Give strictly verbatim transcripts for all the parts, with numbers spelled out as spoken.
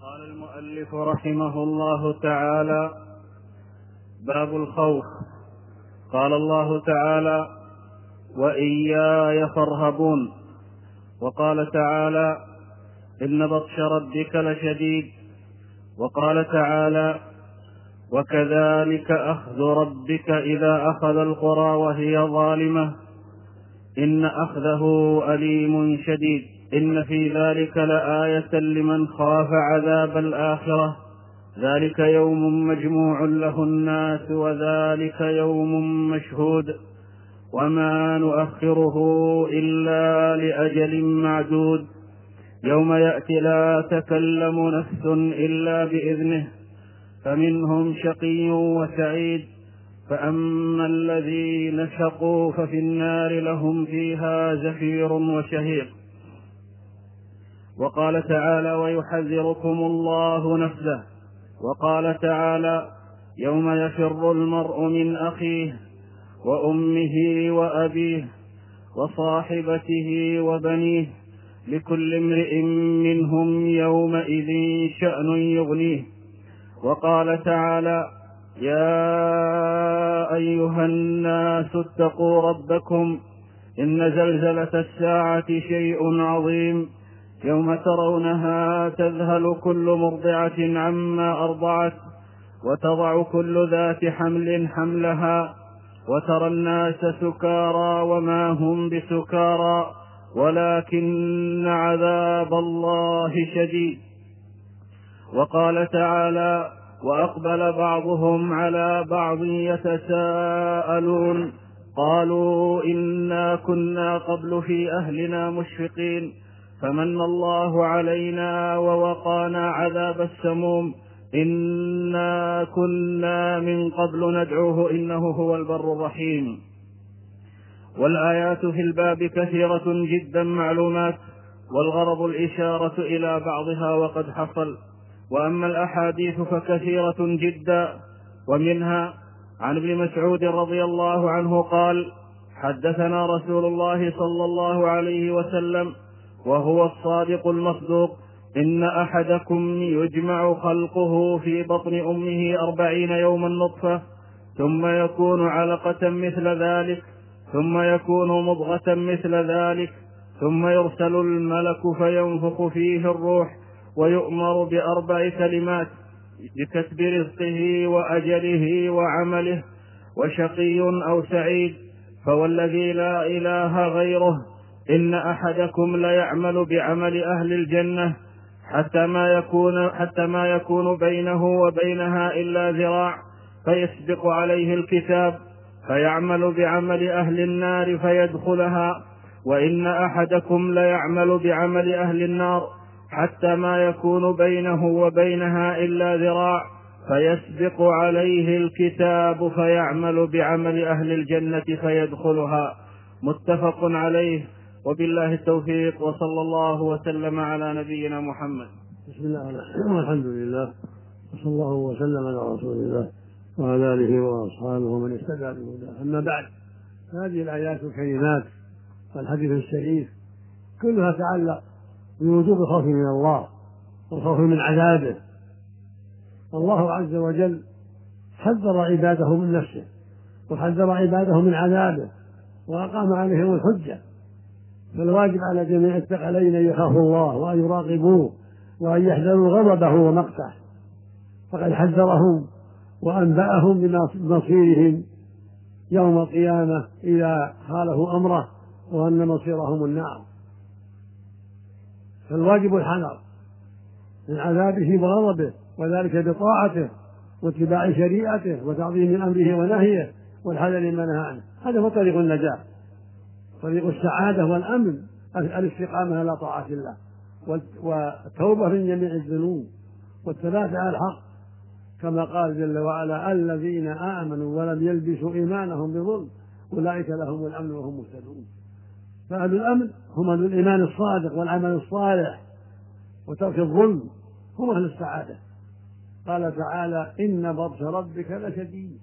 قال المؤلف رحمه الله تعالى: باب الخوف. قال الله تعالى: وإياي فارهبون. وقال تعالى: إن بطش ربك لشديد. وقال تعالى: وكذلك أخذ ربك إذا أخذ القرى وهي ظالمة إن أخذه أليم شديد. إن في ذلك لآية لمن خاف عذاب الآخرة ذلك يوم مجموع له الناس وذلك يوم مشهود وما نؤخره إلا لأجل معدود يوم يأتي لا تكلم نفس إلا بإذنه فمنهم شقي وسعيد فأما الذين شقوا ففي النار لهم فيها زفير وشهيق. وقال تعالى: ويحذركم الله نفسه. وقال تعالى: يوم يفر المرء من أخيه وأمه وأبيه وصاحبته وبنيه لكل امرئ منهم يومئذ شأن يغنيه. وقال تعالى: يا أيها الناس اتقوا ربكم إن زلزلة الساعة شيء عظيم يوم ترونها تذهل كل مرضعة عما أرضعت وتضع كل ذات حمل حملها وترى الناس سكارى وما هم بسكارى ولكن عذاب الله شديد. وقال تعالى: وأقبل بعضهم على بعض يتساءلون قالوا إنا كنا قبل في أهلنا مشفقين فمن الله علينا ووقانا عذاب السموم إنا كنا من قبل ندعوه إنه هو البر الرحيم. والآيات في الباب كثيرة جدا معلومات والغرض الإشارة إلى بعضها وقد حصل. وأما الأحاديث فكثيرة جدا ومنها عن ابن مسعود رضي الله عنه قال: حدثنا رسول الله صلى الله عليه وسلم وهو الصادق المصدوق: إن أحدكم يجمع خلقه في بطن أمه أربعين يوما نطفة ثم يكون علقة مثل ذلك ثم يكون مضغة مثل ذلك ثم يرسل الملك فينفخ فيه الروح ويؤمر بأربع كلمات بكتب رزقه وأجله وعمله وشقي أو سعيد. فوالذي لا إله غيره إن أحدكم ليعمل بعمل أهل الجنة حتى ما يكون, حتى ما يكون بينه وبينها إلا ذراع فيسبق عليه الكتاب فيعمل بعمل أهل النار فيدخلها. وإن أحدكم ليعمل بعمل أهل النار حتى ما يكون بينه وبينها إلا ذراع فيسبق عليه الكتاب فيعمل بعمل أهل الجنة فيدخلها. متفق عليه. وبالله التوفيق وصلى الله وسلم على نبينا محمد. بسم الله الرحمن والحمد لله وصلى الله وسلم على رسول الله وعلى آله وأصحابه ومن اهتدى بهداه. أما بعد، هذه الآيات الكريمات والحديث الشريف كلها تتعلق بوجوب الخوف من الله والخوف من عذابه. الله عز وجل حذر عباده من نفسه وحذر عباده من عذابه وأقام عليهم الحجة. فالواجب على جميع الثقلين أن يخافوا الله وأن يراقبوه وأن يحذروا غضبه ومقته، فقد حذرهم وأنبأهم بمصيرهم يوم القيامة إذا خالفوا أمره وأن مصيرهم النار. فالواجب الحذر من عذابه وغضبه، وذلك بطاعته واتباع شريعته وتعظيم أمره ونهيه والحذر ما نهى عنه. هذا هو طريق النجاة، طريق السعادة والأمن، الاستقامة على طاعة الله والتوبة من جميع الذنوب والثبات على الحق، كما قال جل وعلا: الذين آمنوا ولم يلبسوا إيمانهم بظلم أولئك لهم الأمن وهم مهتدون. فأهل الأمن هم أهل الإيمان الصادق والعمل الصالح وترك الظلم، هم أهل السعادة. قال تعالى: إن بطش ربك لشديد،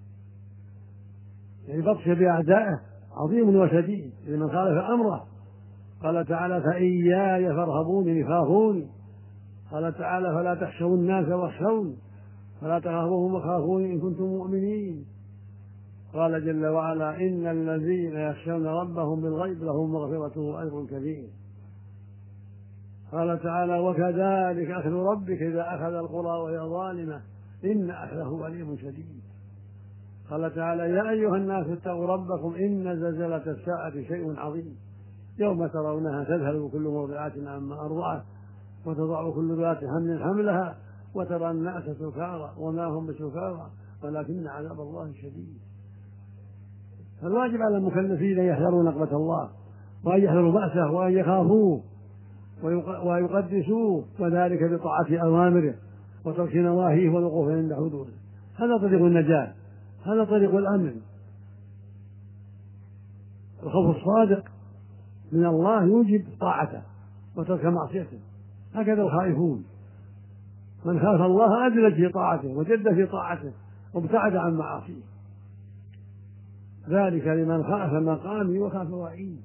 يعني بطش بأعدائه عظيم وشديد لمن خالف أمره. قال تعالى: فإياي فارهبوني، خافوني، قال تعالى فلا تخشوا الناس واخشون فلا تخافوهم وخافوني إن كنتم مؤمنين. قال جل وعلا إن الذين يخشون ربهم بالغيب لهم مغفرة وأجر كبير. قال تعالى وكذلك أخذ ربك إذا أخذ القرى وهي ظالمة إن أخذه أليم شديد. قال تعالى يا أيها الناس اتقوا ربكم إن زلزلة الساعة شيء عظيم يوم ترونها تذهل كل مرضعة عما أرضعت وتضع كل ذات حمل حملها وترى الناس سكارى وما هم بسكارى ولكن عذاب الله شديد. فالواجب على المكلفين أن يحذروا نقمة الله وأن يحذروا بأسه وأن يخافوه ويقدسوه وذلك بطاعة أوامره وترك نواهيه والوقوف عند حدوده. هذا طريق النجاة، هذا طريق الأمن. الخوف الصادق من الله يوجب طاعته وترك معصيته، هكذا الخائفون. من خاف الله أدلج في طاعته وجد في طاعته وابتعد عن معاصيه. ذلك لمن خاف مقامي وخاف وعيد.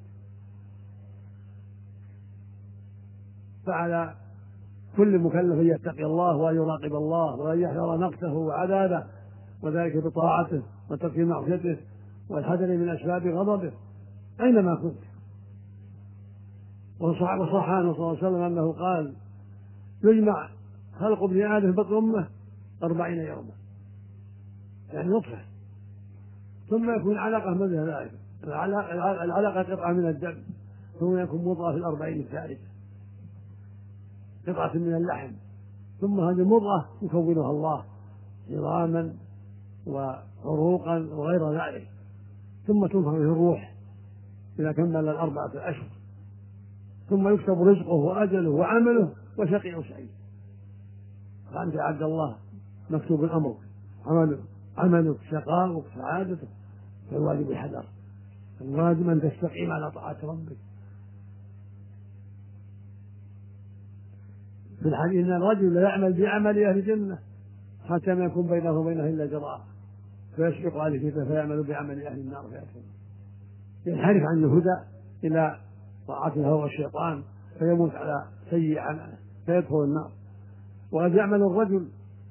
فعلى كل مكلف أن يتقي الله وأن يراقب الله وأن يحذر نقصه وعذابه وذلك بطاعته وترك معصيته والحذر من أسباب غضبه أينما كنت. وصح عنه صلى الله عليه وسلم أنه قال يجمع خلق ابن آدم بطن أمه أربعين يوما، يعني نطفة، ثم يكون علقة مثل ذلك، العلقة قطعة من الدم، ثم يكون مضغة في الأربعين الثالثة قطعة من اللحم، ثم هذه المضغة يكونها الله عظاما وعروقا وغير ذلك، ثم تنفخ فيه الروح إذا كمل الأربعة أشهر، ثم يكتب رزقه وأجله وعمله وشقي أو سعيد. فأنت يا عبد الله مكتوب أمرك عملك عملك شقاؤك سعادتك، فالواجب الحذر، الواجب أن تستقيم على طاعة ربك. في الحديث أن الرجل لا يعمل بعمل أهل الجنة حتى ما يكون بينه وبينه إلا ذراع فيسبق عليه فيعمل بعمل أهل النار فيدخل، ينحرف عن الهدى إلى طاعة الهوى والشيطان فيموت على سيء عمله فيدخل النار. وقد يعمل الرجل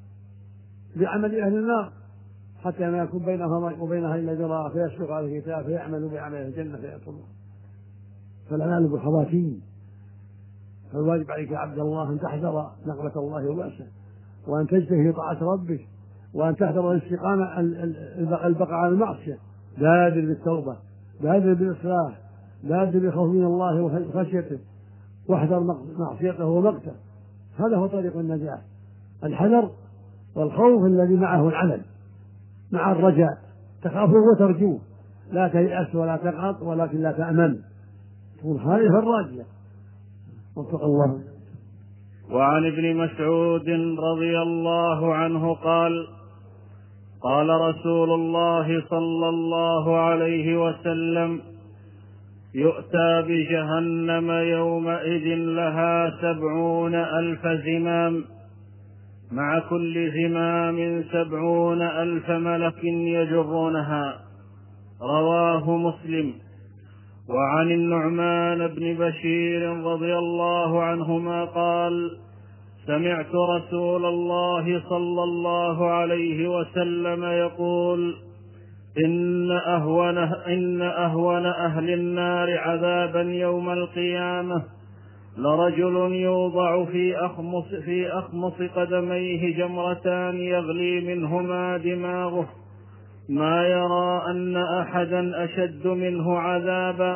بعمل أهل النار حتى ما يكون بينه وبينها إلا ذراع فيسبق عليه الكتاب فيعمل بعمل أهل الجنة فيدخل النار. فالأعمال بالخواتيم. فالواجب عليك يا عبد الله أن تحذر نقمة الله وبأسه، وأن تجتهد في طاعة ربك، وأن تحذر الاستقامة البقاء على المعصية، بادر بالتوبة، بادر بالإصلاح، بادر بالخوف من الله وخشيته، واحذر معصيته ومقته. هذا هو طريق النجاة، الحذر والخوف الذي معه العمل مع الرجاء، تخافه وترجوه، لا تيأس ولا تقعط ولكن لا تأمن، تكون خائفا راجيا. وفق الله. وعن ابن مسعود رضي الله عنه قال قال رسول الله صلى الله عليه وسلم يؤتى بجهنم يومئذ لها سبعون ألف زمام مع كل زمام سبعون ألف ملك يجرونها، رواه مسلم. وعن النعمان بن بشير رضي الله عنهما قال سمعت رسول الله صلى الله عليه وسلم يقول إن أهون, إن أهون أهل النار عذابا يوم القيامة لرجل يوضع في أخمص, في أخمص قدميه جمرتان يغلي منهما دماغه ما يرى أن أحدا أشد منه عذابا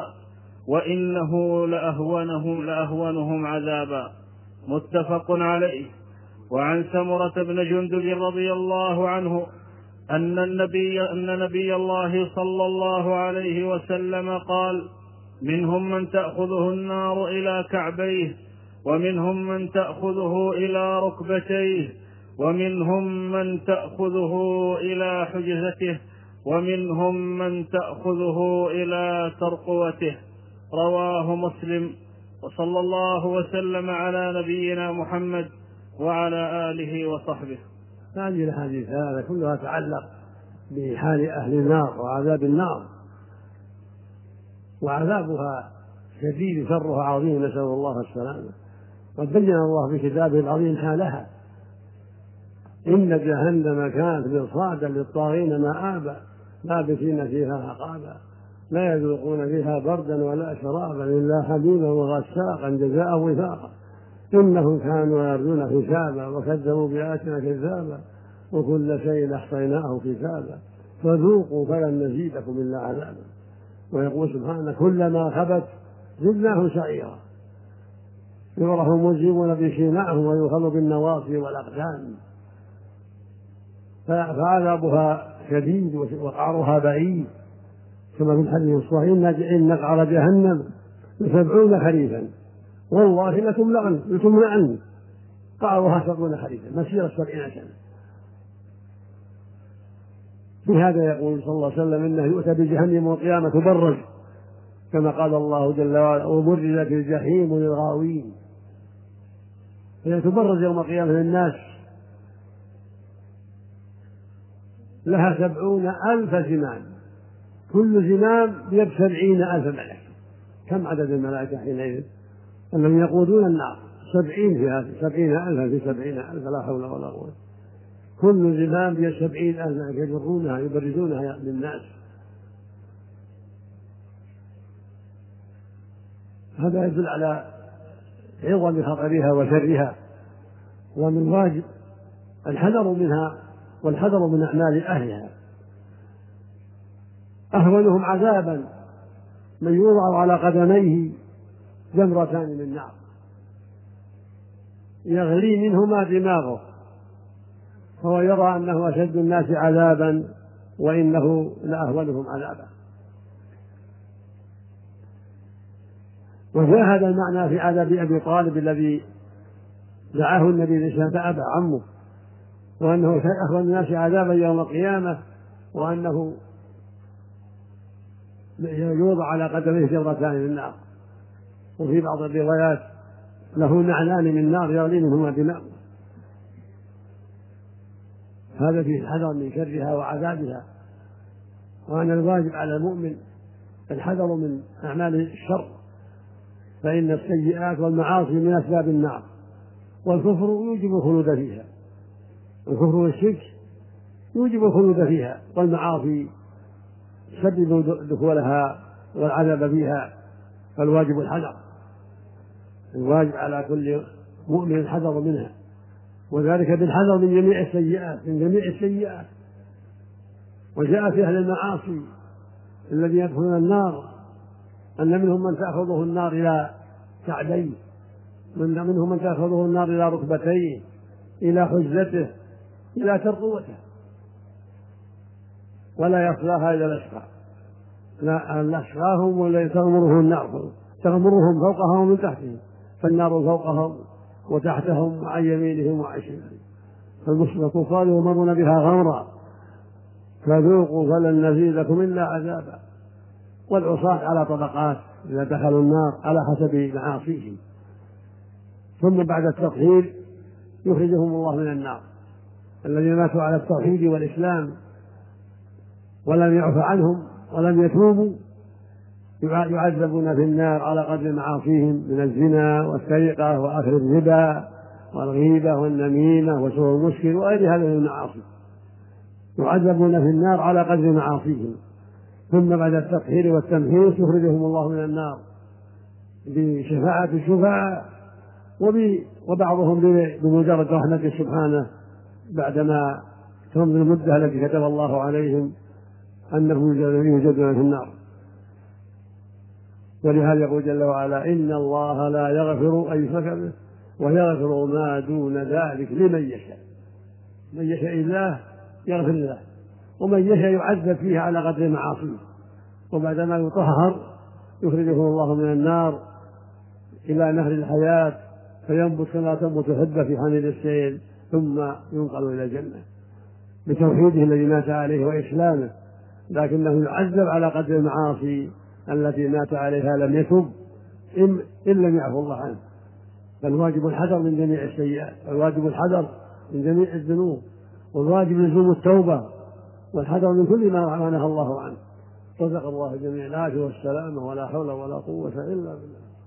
وإنه لأهونهم, لأهونهم عذابا، متفق عليه. وعن سمرة بن جندب رضي الله عنه أن النبي, أن نبي الله صلى الله عليه وسلم قال منهم من تأخذه النار إلى كعبيه ومنهم من تأخذه إلى ركبتيه ومنهم من تأخذه إلى حجزته ومنهم من تأخذه إلى ترقوته، رواه مسلم. وصلى الله وسلم على نبينا محمد وعلى آله وصحبه. هذه الحديث هذا كلها تعلق بحال أهل النار وعذاب النار، وعذابها شديد شرها عظيم، نسأل الله السلامة. قد بين الله في كتابه العظيم حالها: إن جهنم كانت مرصادا للطاغين مآبا لابثين فيها أحقابا لا يذوقون فيها بردا ولا شرابا إلا حميما وغساقا جزاء وفاقا إنهم كانوا يرجون حسابا وكذبوا بآياتنا كذابا وكل شيء أحصيناه كتابا فذوقوا فلن نزيدكم إلا عذابا. ويقول سبحانه: كلما خبت زدناه سعيرا يعرف المجرمون بسيماهم ويؤخذ بالنواصي والأقدام فعذابها شديد وقعرها بعيد، كما في الحديث الصحيح: إن نقعر جهنم سبعون خريفا والله لتملأن لتملأن قعرها سبعون خريفا مسيرة سبعين سنة. في هذا يقول صلى الله عليه وسلم: إنه يؤتى بجهنم والقيامة تبرز، كما قال الله جل وعلا: وبرزت الجحيم للغاوين. هي تبرز يوم القيامة للناس، لها سبعون ألف زمام، كل زمام بيد سبعين ألف ملك. كم عدد الملائكة حينئذ الذين يقودون النار؟ سبعين في هذه سبعين ألفا في سبعين ألف، لا حول ولا قوة. كل زمام بيد سبعين ألف ملك يجرونها يبرزونها للناس. هذا يدل على عظم خطرها وشرها، ومن الواجب الحذر منها والحذر من أعمال أهلها. أهونهم عذابا من يوضع على قدميه جمرتان من نار يغلي منهما دماغه، فهو يرى أنه أشد الناس عذابا وإنه لأهونهم عذابا. وجاء هذا المعنى في عذاب أبي طالب الذي دعاه النبي صلى الله عليه وسلم فأبى عمه، وأنه أهون الناس عذابا يوم القيامة، وأنه يوضع على قدميه جمرتان من النار. وفي بعض الروايات له نعلان من نار يغلي منهما دماغه. هذا فيه الحذر من شرها وعذابها، وأن الواجب على المؤمن الحذر من أعمال الشر، فإن السيئات والمعاصي من أسباب النار، والكفر يوجب الخلود فيها، الكفر والشرك يوجب الخلود فيها، والمعاصي تسبب دخولها والعذاب فيها. فالواجب الحذر، الواجب على كل مؤمن الحذر منها، وذلك بالحذر من جميع السيئات من جميع السيئات. وجاء في أهل المعاصي الذين يدخلون النار أن منهم من تأخذه النار إلى كعبيه، منهم من تأخذه النار إلى ركبتيه، إلى حجته، إلى ترقوته، ولا يصلاها إلا الأشقى. لا الأشقى هم والذين تغمرهم النار، تغمرهم فوقهم ومن تحتهم، فالنار فوقهم وتحتهم وعن يمينهم وعن شمالهم. فالمسلمون قالوا يمرون بها غمرا فذوقوا فلن نزيدكم إلا عذابا. والعصاة على طبقات إذا دخلوا النار على حسب معاصيهم، ثم بعد التطهير يخرجهم الله من النار. الذين ماتوا على التوحيد والإسلام ولم يعف عنهم ولم يتوبوا يعذبون في النار على قدر معاصيهم من الزنا والسرقة وأكل الربا والغيبة والنميمة وسوء المسكر وغير هذه المعاصي، يعذبون في النار على قدر معاصيهم. ثم بعد التطهير والتمحيص يخرجهم الله من النار بشفاعة الشفعاء، وبعضهم بمجرد رحمته سبحانه بعدما تمضي المدة التي كتب الله عليهم أنه يوجدون في النار. ولهذا يقول جل وعلا: إن الله لا يغفر أن يشرك به ويغفر ما دون ذلك لمن يشاء. من يشاء الله يغفر له، ومن يشاء يعذب فيه على قدر معاصيه. وبعدما يطهر يخرجه الله من النار إلى نهر الحياة فينبت كما تنبت الحبة في حميل السيل، ثم ينقل إلى الجنة بتوحيده الذي مات عليه وإسلامه، لكنه يعذب على قدر المعاصي التي مات عليها لم يتب إن, إن لم يعفو الله عنه. فالواجب الحذر من جميع السيئات، والواجب الحذر من جميع الذنوب، والواجب لزوم التوبة والحذر من كل ما نهى الله عنه. صدق الله جميع العافية والسلامة، ولا حول ولا قوة إلا بالله.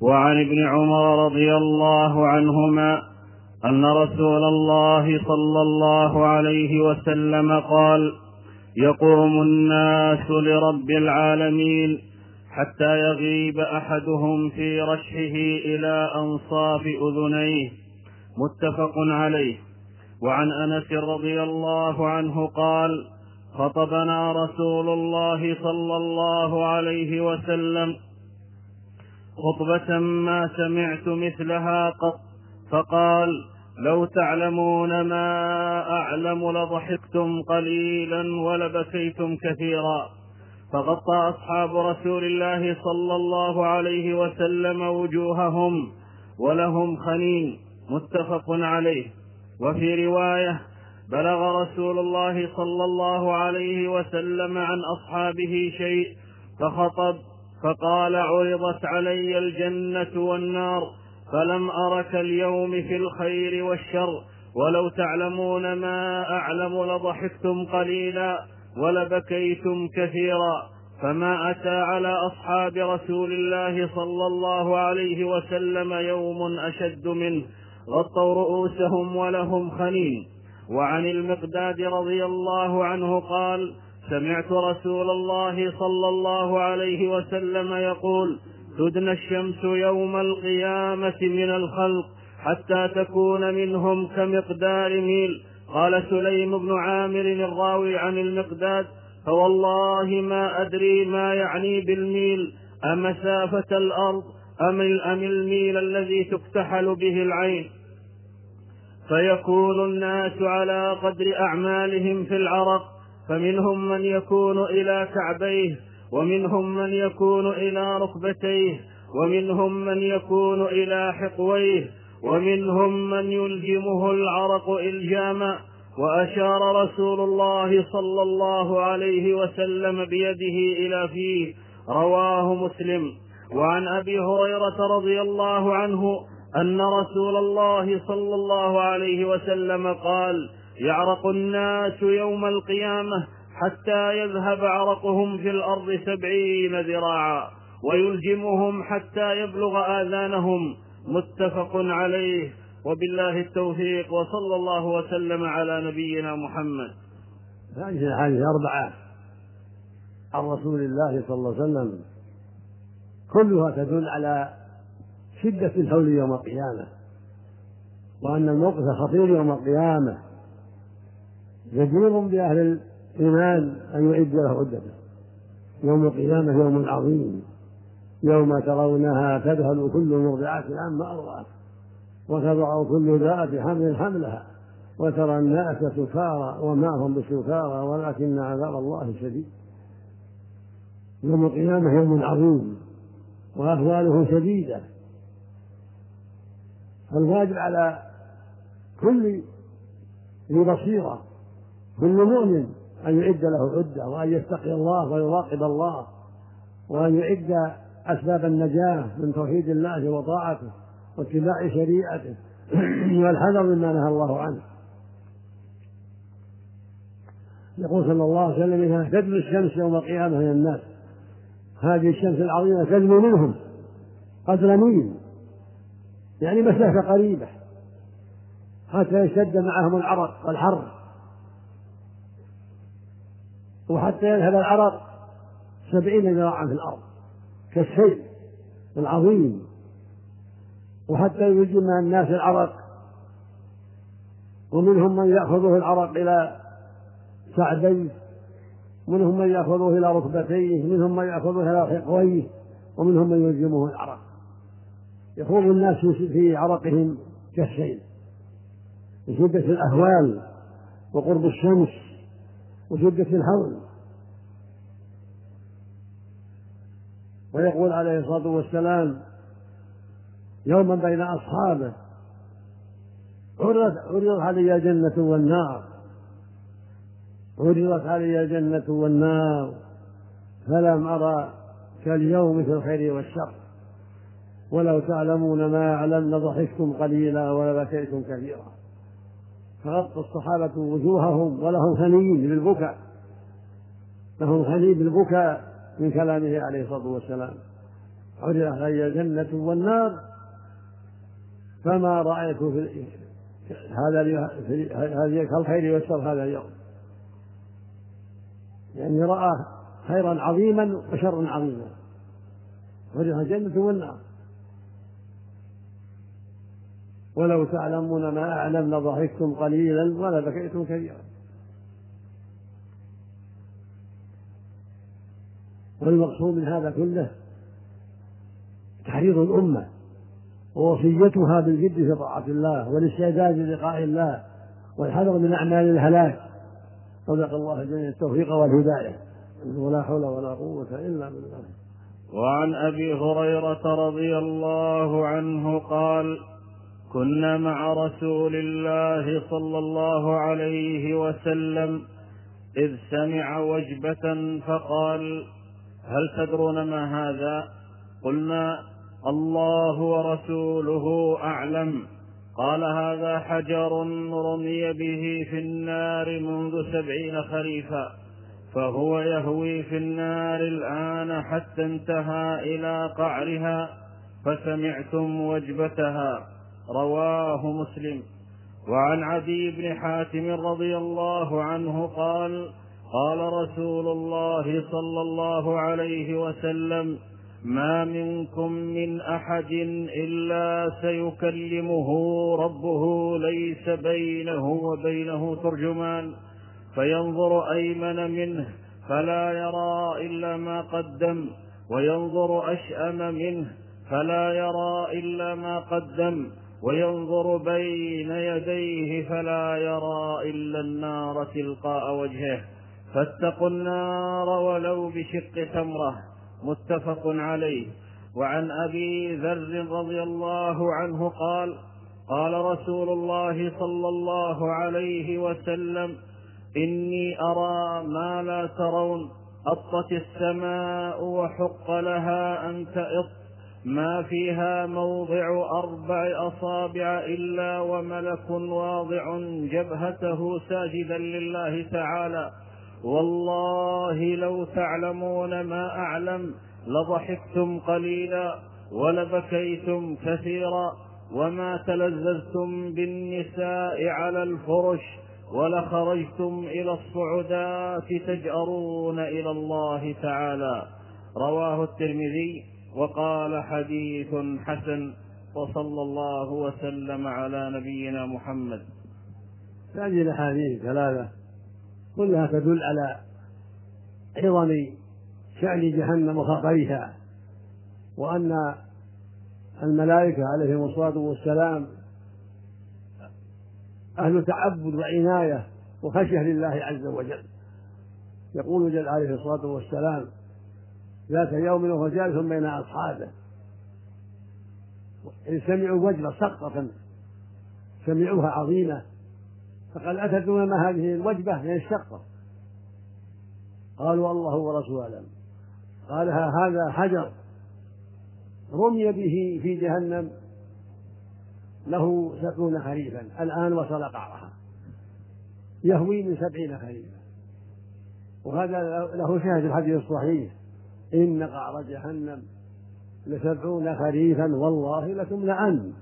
وعن ابن عمر رضي الله عنهما أن رسول الله صلى الله عليه وسلم قال: يقوم الناس لرب العالمين حتى يغيب أحدهم في رشحه إلى أنصاف أذنيه، متفق عليه. وعن أنس رضي الله عنه قال: خطبنا رسول الله صلى الله عليه وسلم خطبة ما سمعت مثلها قط، فقال: لو تعلمون ما أعلم لضحكتم قليلا ولبكيتم كثيرا. فغطى أصحاب رسول الله صلى الله عليه وسلم وجوههم ولهم خنين، متفق عليه. وفي رواية: بلغ رسول الله صلى الله عليه وسلم عن أصحابه شيء فخطب فقال: عرضت علي الجنة والنار فلم أرك اليوم في الخير والشر، ولو تعلمون ما أعلم لضحكتم قليلا ولبكيتم كثيرا. فما أتى على أصحاب رسول الله صلى الله عليه وسلم يوم أشد منه، غطوا رؤوسهم ولهم خنين. وعن المقداد رضي الله عنه قال: سمعت رسول الله صلى الله عليه وسلم يقول: تدنى الشمس يوم القيامة من الخلق حتى تكون منهم كمقدار ميل. قال سليم بن عامر الراوي عن المقداد: فوالله ما أدري ما يعني بالميل، أمسافة الأرض أم الميل الذي تكتحل به العين. فيكون الناس على قدر أعمالهم في العرق، فمنهم من يكون إلى كعبيه، ومنهم من يكون إلى ركبتيه، ومنهم من يكون إلى حقويه، ومنهم من يلجمه العرق إلجاما. وأشار رسول الله صلى الله عليه وسلم بيده إلى فيه، رواه مسلم. وعن أبي هريرة رضي الله عنه أن رسول الله صلى الله عليه وسلم قال: يعرق الناس يوم القيامة حتى يذهب عرقهم في الأرض سبعين ذراعا، ويلجمهم حتى يبلغ آذانهم، متفق عليه. وبالله التوفيق، وصلى الله وسلم على نبينا محمد. هذه الأحاديث أربعة عن رسول الله صلى الله عليه وسلم كلها تدل على شدة الهول يوم القيامة، وأن الموقف خطير يوم القيامة، جدير بأهل الإيمان أن يعد له عدته. يوم القيامة يوم عظيم، يوم ترونها تذهل كل مرضعة عما أرضعت وتضع كل ذات حمل حملها وترى الناس سكارى وما هم بسكارى ولكن عذاب الله شديد. يوم القيامة يوم عظيم وأهواله شديدة، فالواجب على كل ذي بصيرة، كل مؤمن، أن يعد له عدة، وأن يتقي الله ويراقب الله، وأن يعد أسباب النجاة من توحيد الله وطاعته واتباع شريعته والحذر مما نهى الله عنه. يقول صلى الله عليه وسلم: إنها تدنو الشمس يوم القيامة من الناس، هذه الشمس العظيمة تدنو منهم قدر ميل، يعني مسافة قريبة، حتى يشتد معهم العرق والحر، وحتى يذهب العرق سبعين ذراعا في الأرض كالسيل العظيم، وحتى يلجم الناس العرق، ومنهم من يأخذه العرق إلى سعديه، ومنهم من يأخذه إلى ركبتيه، ومنهم من يأخذه إلى حقويه، ومنهم من يلجمه العرق. يخوض الناس في عرقهم كالسيل لشدة الأهوال وقرب الشمس وشدة الهول. ويقول عليه الصلاة والسلام يوما بين أصحابه: عرضت علي الجنة والنار، عرضت علي الجنة والنار فلم أرى كاليوم في الخير والشر، ولو تعلمون ما أعلم لضحكتم قليلا ولبكيتم كثيرا. فغطى الصحابة وجوههم ولهم خنين بالبكاء، لهم خنين بالبكاء من كلامه عليه الصلاة والسلام. عرضت علي الجنة والنار فما رأيت في هذا هذه كالخير والشر هذا اليوم، يعني رأى خيرا عظيما وشرا عظيما، عرضت الجنة والنار. ولو تعلمون ما أعلم لضحكتم قليلا ولبكيتم كثيرا. والمقصود من هذا كله تحريض الأمة ووصيتها بالجد في طاعة الله والاستعداد للقاء الله والحذر من أعمال الهلاك. صدق الله الجميع التوفيق والهداية، ولا حول ولا قوة إلا بالله. وعن أبي هريرة رضي الله عنه قال: كنا مع رسول الله صلى الله عليه وسلم إذ سمع وجبة فقال: هل تدرون ما هذا؟ قلنا: الله ورسوله أعلم. قال: هذا حجر رمي به في النار منذ سبعين خريفا، فهو يهوي في النار الآن حتى انتهى إلى قعرها، فسمعتم وجبتها. رواه مسلم. وعن عدي بن حاتم رضي الله عنه قال: قال رسول الله صلى الله عليه وسلم: ما منكم من أحد إلا سيكلمه ربه ليس بينه وبينه ترجمان، فينظر أيمن منه فلا يرى إلا ما قدم، وينظر أشأم منه فلا يرى إلا ما قدم، وينظر بين يديه فلا يرى إلا النار تلقاء وجهه، فاتقوا النار ولو بشق تمرة. متفق عليه. وعن أبي ذر رضي الله عنه قال: قال رسول الله صلى الله عليه وسلم: إني أرى ما لا ترون، أطت السماء وحق لها أن تئط، ما فيها موضع أربع أصابع إلا وملك واضع جبهته ساجدا لله تعالى، والله لو تعلمون ما أعلم لضحكتم قليلا ولبكيتم كثيرا، وما تلذذتم بالنساء على الفرش ولخرجتم إلى الصعودات تجأرون إلى الله تعالى. رواه الترمذي وقال: حديث حسن. وصلى الله وسلم على نبينا محمد. هذه الأحاديث ثلاثة كلها تدل على عظم شأن جهنم وخطرها، وأن الملائكة عليهم الصلاة والسلام أهل تعبد وعناية وخشية لله عز وجل. يقول جل عليه الصلاة والسلام: ذات يوم وهو جالس بين أصحابه إن سمعوا وجبة سقطة سمعوها عظيمة، فقال: أتدرون ما هذه الوجبة؟ هي الشقة. قالوا: الله ورسوله أعلم. قال: هذا حجر رمي به في جهنم له سبعون خريفا، الآن وصل قعرها، يهوي من سبعين خريفا. وهذا له شاهد الحديث الصحيح: إن قعر جهنم لسبعون خريفا والله لتملأن.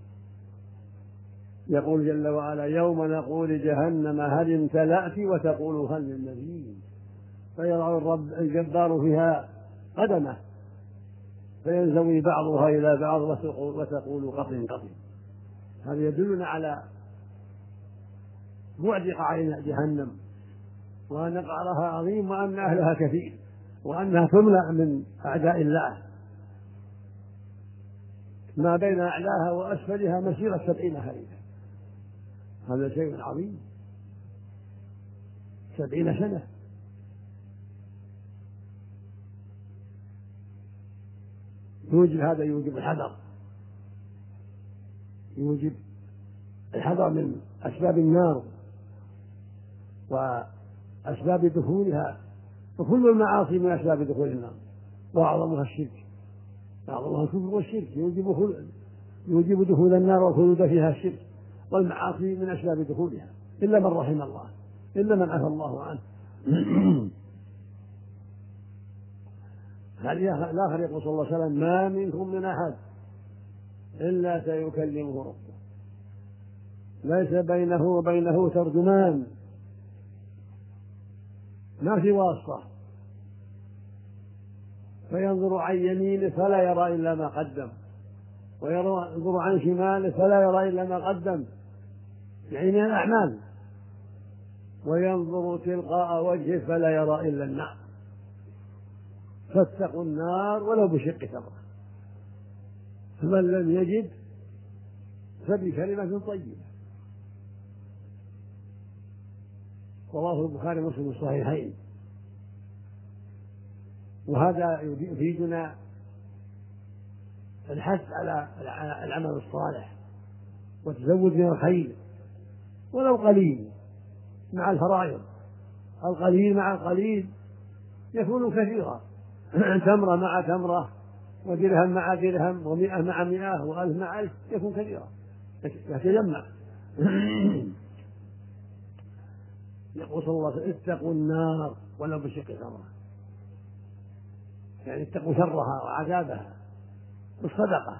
يقول جل وعلا: يوم نقول جهنم هل امتلأت وتقول هل من مزيد، فيضع الرب الجبار فيها قدمه فينزوي بعضها إلى بعض وتقول قطن قطن. هذا يدلنا على بعد قعر جهنم، وأن قعرها عظيم، وأن أهلها كثير، وأنها تملأ من أعداء الله، ما بين أعلاها وأسفلها مسيرة سبعين خريفا. هذا شيء عظيم، سبعين سنة. يوجب هذا يوجب الحذر، يوجب الحذر من أسباب النار وأسباب دخولها، وكل المعاصي من أسباب دخول النار، وأعظمها الشرك، أعظمها الكفر والشرك يوجب يوجب دخول النار والخلود فيها الشرك، والمعاصي من أسباب دخولها إلا من رحم الله، إلا من عفى الله عنه. الآخر يقول صلى الله عليه وسلم: ما منكم من أحد إلا سيكلمه ربه، ليس بينه وبينه ترجمان، ما في واسطة، فينظر عن يمينه فلا يرى إلا ما قدم، وينظر عن شماله فلا يرى إلا ما قدم، يعني من الأعمال، وينظر تلقاء وجهه فلا يرى إلا النار، فاتقوا النار ولو بشق تمرة. فمن لم يجد فبكلمة طيبة. رواه البخاري ومسلم في الصحيحين. وهذا يفيدنا الحث على العمل الصالح والتزود من الخير ولو قليل مع الفرائض. القليل مع القليل يكون كثيرا، تمرة مع تمرة، ودرهم مع درهم، ومئة مع مئة، وألف مع ألف، يكون كثيرا، يتجمع. يقول صلى الله عليه وسلم: اتقوا النار ولو بشق تمرة، يعني اتقوا شرها وعذابها بالصدقة.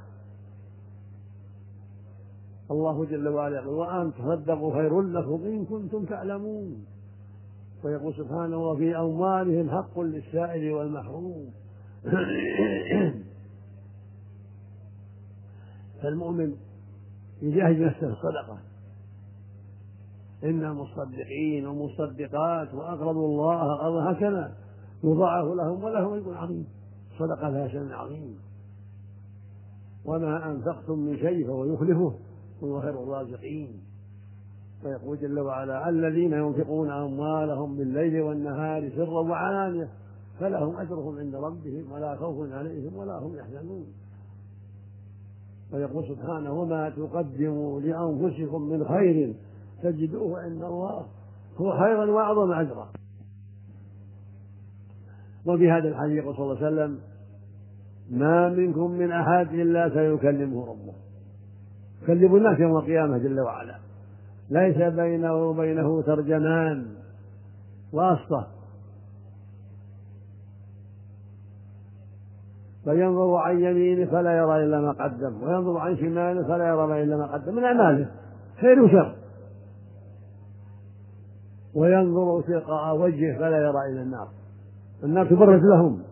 الله جل وعلا يقول: وأن تصدقوا خير لكم إن كنتم تعلمون. ويقول سبحانه: وفي أموالهم حق للسائل والمحروم. فالمؤمن يجاهد نفسه في الصدقة. إن المصدقين والمصدقات وأقرضوا الله قرضا حسنا يضاعف لهم ولهم أجر عظيم. الصدقة لها شأن عظيم. وما أنفقتم من شيء فهو يخلفه وهو خير الرازقين. ويقول جل وعلا: الذين ينفقون أموالهم بالليل والنهار سرا وعلانية فلهم أجرهم عند ربهم ولا خوف عليهم ولا هم يحزنون. ويقول سبحانه: وما تقدموا لأنفسكم من خير تجدوه عند الله هو خيرا وأعظم أجرا. وبهذا الحديث يقول صلى الله عليه وسلم: ما منكم من أحد إلا سيكلمه ربه. يكلم الناس يوم القيامة جل وعلا، ليس بينه وبينه ترجمان واسطة، فينظر عن يمينه فلا يرى إلا ما قدم، وينظر عن شماله فلا يرى إلا ما قدم من أعماله خير وشر، وينظر تلقاء وجهه فلا يرى إلا النار. النار تبرز لهم،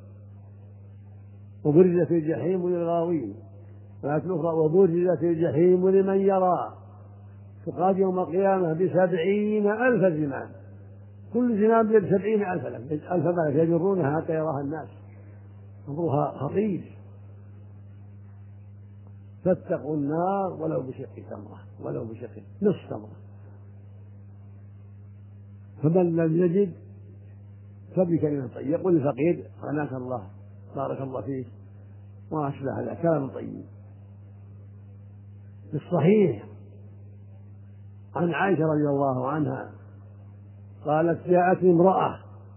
وبرزت الجحيم للغاوين. وآية أخرى: وبرزت الجحيم لمن يرى. تقاد يوم القيامة بسبعين ألف زمام، كل زمام بسبعين ألف ألف ملك يجرونها حتى يراها الناس، أمرها خطير. فاتقوا النار ولو بشق تمرة، ولو بشق نصف تمرة. فمن لم يجد فبكلمة طيبة. يقول الفقير: غناك الله، بارك الله فيك، وأشبه هذا كلام طيب. في الصحيح عن عائشة رضي الله عنها قالت: جاءت امرأة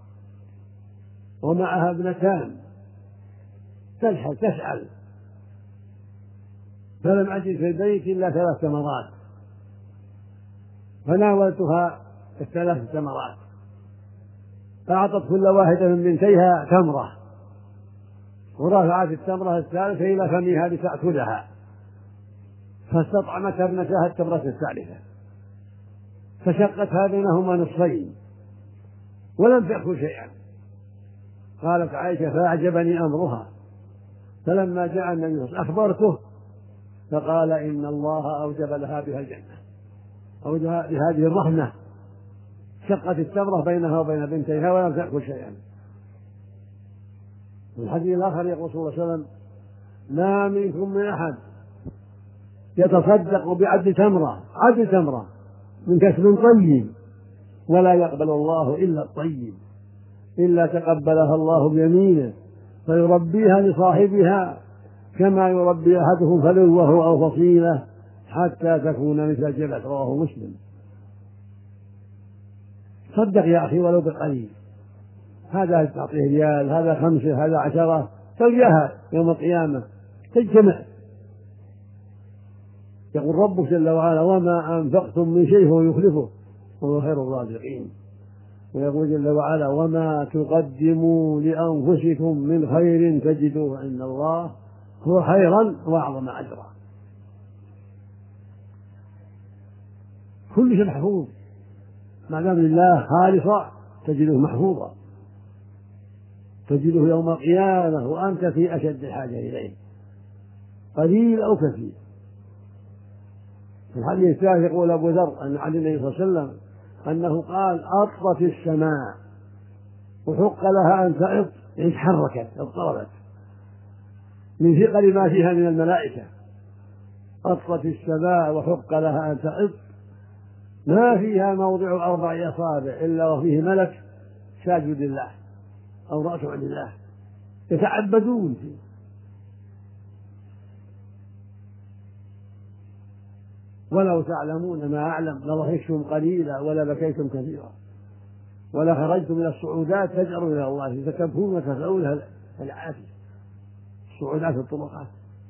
ومعها ابنتان تلحق تسأل، فلم أجد في البيت إلا ثلاث تمرات، فناولتها الثلاث تمرات، فأعطت كل واحدة من بنتيها تمرة، ورفعت التمرة الثالثة إلى فمها لتأكلها، فاستطعمت ابنتها التمرة الثالثة، فشقتها بينهما نصفين ولم تأكل شيئا. قالت عائشة: فأعجبني أمرها، فلما جاء النبي أخبرته، فقال: إن الله أوجب لها بها الجنة، أوجب بهذه الرحمة، شقت التمرة بينها وبين بنتيها ولم تأكل شيئا. والحديث الآخر يقول صلى الله عليه وسلم: ما منكم من أحد يتصدق بعد تمرة، عد تمرة من كسب طيب، ولا يقبل الله إلا الطيب، إلا تقبلها الله بيمينه فيربيها لصاحبها كما يربي أحدهم فلوه أو فصيلة حتى تكون مثل الجبل. رواه مسلم. صدق يا أخي ولو بالقليل، هذا تعطيه ريال، هذا خمسة، هذا عشرة، تلقاها يوم القيامة تجتمع. يقول ربك جل وعلا: وما أنفقتم من شيء هو يخلفه وهو خير الرازقين. ويقول جل وعلا: وما تقدموا لأنفسكم من خير تجدوه عند الله هو خيرا وأعظم أجرا. كل شيء محفوظ ما دام لله خالصا تجده محفوظا، تجده يوم القيامة وأنت في أشد الحاجة إليه، قليل أو كثير. في الحديث الثالث يقول أبو ذر عن النبي صلى الله عليه وسلم أنه قال: أطت السماء وحق لها أن تعط، يعني تحركت اضطربت من ثقل ما فيها من الملائكة. أطت السماء وحق لها أن تعط، ما فيها موضع أربع أصابع إلا وفيه ملك ساجد لله أو رأسه لله يتعبدون فيه. ولو تعلمون ما أعلم لضحكتم قليلا ولا بكيتم كثيرا ولا خرجتم من الصعودات تجأرون إلى الله فتبكون وتدعون العافية. الصعودات الطرقات.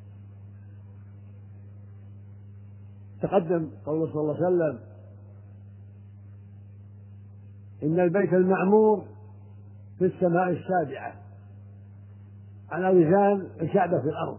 تقدم قول صلى الله عليه وسلم: إن البيت المعمور في السماء السابعة على وزان الكعبة في الأرض،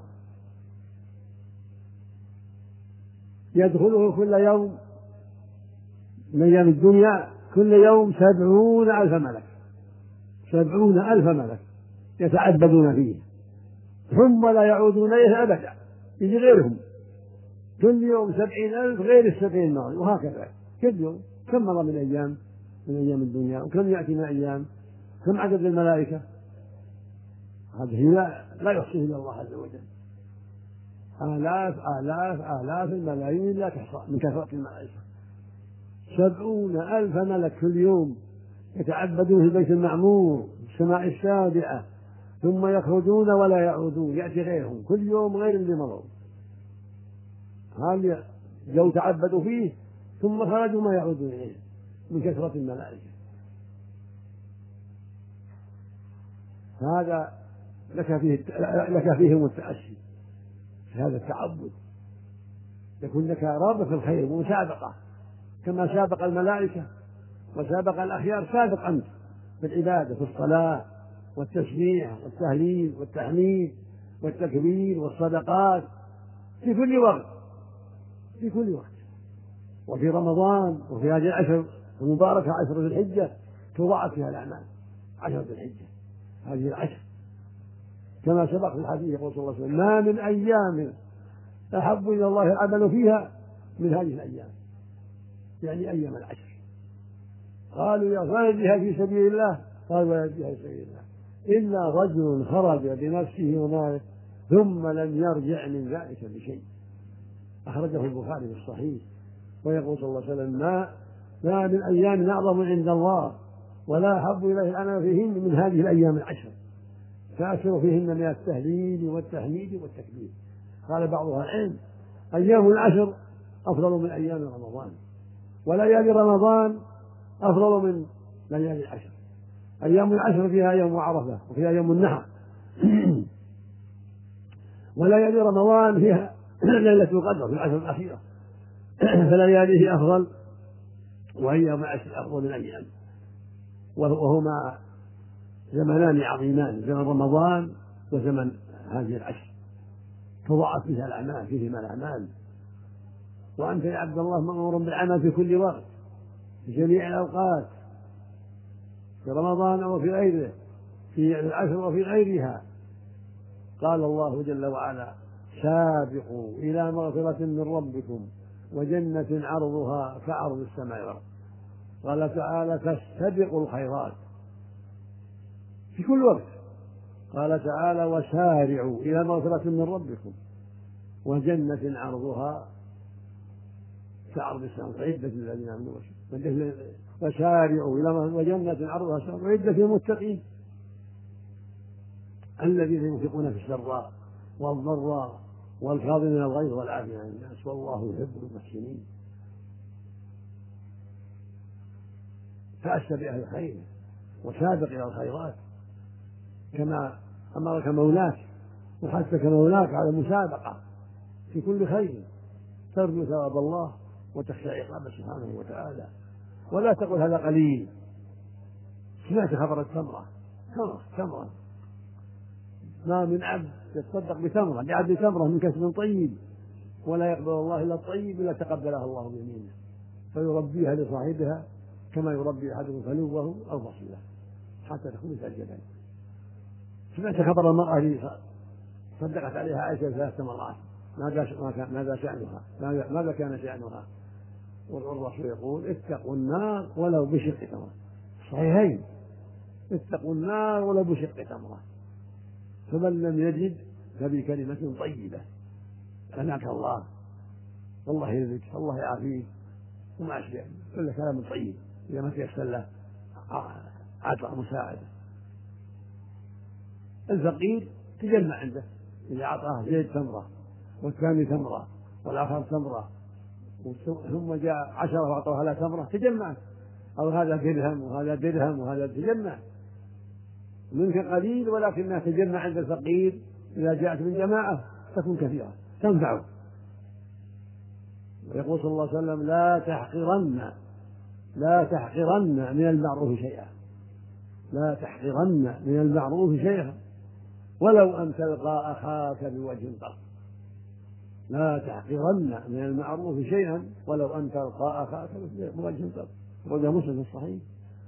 يدخله كل يوم من أيام الدنيا كل يوم سبعون ألف ملك، سبعون ألف ملك يتعبدون فيه ثم لا يعودون إليه أبدا، يجي غيرهم كل يوم سبعين ألف غير السبعين الماضي، وهكذا كل يوم. كم مر من أيام من أيام الدنيا وكم يأتي من أيام، كم عدد الملائكة؟ هذه لا, لا يحصيه إلا الله عز وجل. آلاف آلاف آلاف الملايين لا تحصى من كثرة الملائكة. سبعون ألف ملك كل يوم يتعبدون في البيت المعمور في السماء السابعة ثم يخرجون ولا يعودون، يأتي غيرهم كل يوم غير اللي مروا. هل جو تعبدوا فيه ثم خرجوا ما يعودون إليه من كثرة الملائكة. هذا لك فيه لك فيهم التأسي في هذا التعبد، يكون لك رغبة في الخير ومسابقة كما سابق الملائكة وسابق الأخيار، سابق أنت في العبادة في الصلاة والتسبيح والتهليل والتحميد والتكبير والصدقات في كل وقت في كل وقت. وفي رمضان وفي هذه العشر المباركة عشر ذي الحجة تضاعف فيها الأعمال. عشر ذي الحجة هذه العشر كما سبق في الحديث يقول صلى الله عليه وسلم: ما من أيام أحب إلى الله العمل فيها من هذه الأيام، يعني أيام العشر. قالوا: يا من بها في سبيل الله؟ قال: ولا بها في سبيل الله إلا رجل خرج بنفسه وماله ثم لم يرجع من ذلك بشيء. أخرجه البخاري في الصحيح. ويقول صلى الله عليه وسلم: ما ما من أيام أعظم عند الله ولا أحب إليه العمل فيهن من هذه الأيام العشر، فأكثر فيهن من التهليل والتحميد والتكبير. قال بعض أهل العلم: أيام العشر أفضل من أيام رمضان، وليالي رمضان أفضل من ليالي العشر. أيام العشر فيها يوم عرفة وفيها يوم النحر وليالي رمضان فيها ليلة القدر في العشر الأخيرة فلياليه أفضل وأيام العشر أفضل من أيام، وهما زمنان عظيمان، زمن رمضان وزمن هذه العشر تضاعف فيها الأعمال، فيهما الأعمال. وأنت يا عبد الله مأمور بالعمل في كل وقت في جميع الأوقات، في رمضان وفي غيره، في العشر وفي غيرها. قال الله جل وعلا: سابقوا إلى مغفرة من ربكم وجنة عرضها كعرض السماء والأرض. قال تعالى: فاستبقوا الخيرات في كل وقت. قال تعالى: وسارعوا إلى مغفرة من ربكم وجنة عرضها كعرض السماء عدة للذين آمنوا وسارعوا إلى وجنة عرضها السماء عدة للمتقين الذين ينفقون في السراء والضراء والكاظمين الغيظ والعافين عن الناس والله يحب المحسنين. فأسر بأهل الخير وسابق إلى الخيرات كما أمرك مولاك وحثك مولاك على المسابقة في كل خير، ترجو ثواب الله وتخشى عقابه سبحانه وتعالى. ولا تقل هذا قليل سمعت خبر التمرة، تمرة تمرة ما من عبد يتصدق بتمرة بعد تمرة من كسب طيب ولا يقبل الله إلا الطيب إلا تقبلها الله بيمينه فيربيها لصاحبها كما يربي أحدهم فلوه أو فصيلة حتى تكون مثل الجبل. سمعت خبر المرأة اللي صدقت عليها عائشة ثلاث مرات، ماذا شأنها؟ ماذا كان شأنها؟ والرسول يقول اتقوا النار ولو بشق تمرة، صحيحين، اتقوا النار ولو بشق تمرة، فمن لم يجد فبكلمة طيبة هناك الله والله يهديك الله يعافيك وما أشبه كل كلام طيب إذا ما تيسر له عطاء مساعدة. الفقير تجمع عنده إذا أعطاه زيد تمرة والثاني تمرة والآخر تمرة ثم جاء عشرة وأعطوها لا تمرة تجمع، أو هذا درهم وهذا درهم وهذا تجمع، منك قليل ولكنها تجمع عند الفقير إذا جاءت من جماعة تكون كثيرة تنفعه. ويقول صلى الله عليه وسلم لا تحقرن لا تحقرن من المعروف شيئا، لا تحقرن من المعروف شيئا ولو أن تلقى أخاك بوجه طلق، لا تحقرن من المعروف شيئا ولو أن تلقى أخاك بوجه طلق. وهذا مسلم الصحيح.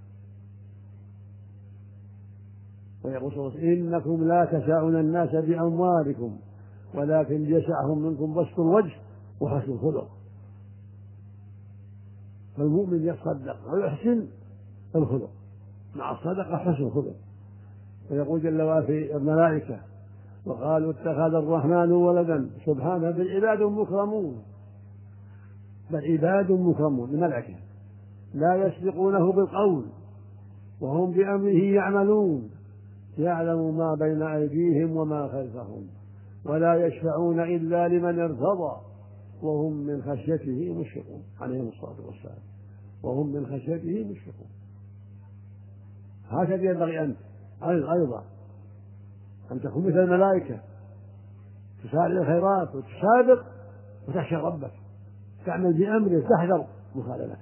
ويقول صلى الله عليه وسلم إنكم لا تسعون الناس بأموالكم ولكن يسعهم منكم بسط الوجه وحسن الخلق. فالمؤمن يتصدق ويحسن الخلق مع الصدقة حسن الخلق. ويقول جل وعلا في الملائكة وقالوا اتخذ الرحمن ولدا سبحانه بل عباد مكرمون، بل عباد مكرمون الملائكة لا يسبقونه بالقول وهم بأمره يعملون يعلم ما بين أيديهم وما خلفهم ولا يشفعون إلا لمن ارتضى وهم من خشيته مشفقون عليهم الصلاة والسلام، وهم من خشيته مشفقون. هكذا ينبغي أنت أيضا أن تكون مثل الملائكة تسارع الخيرات وتسابق وتخشى ربك تعمل بأمره تحذر مخالفته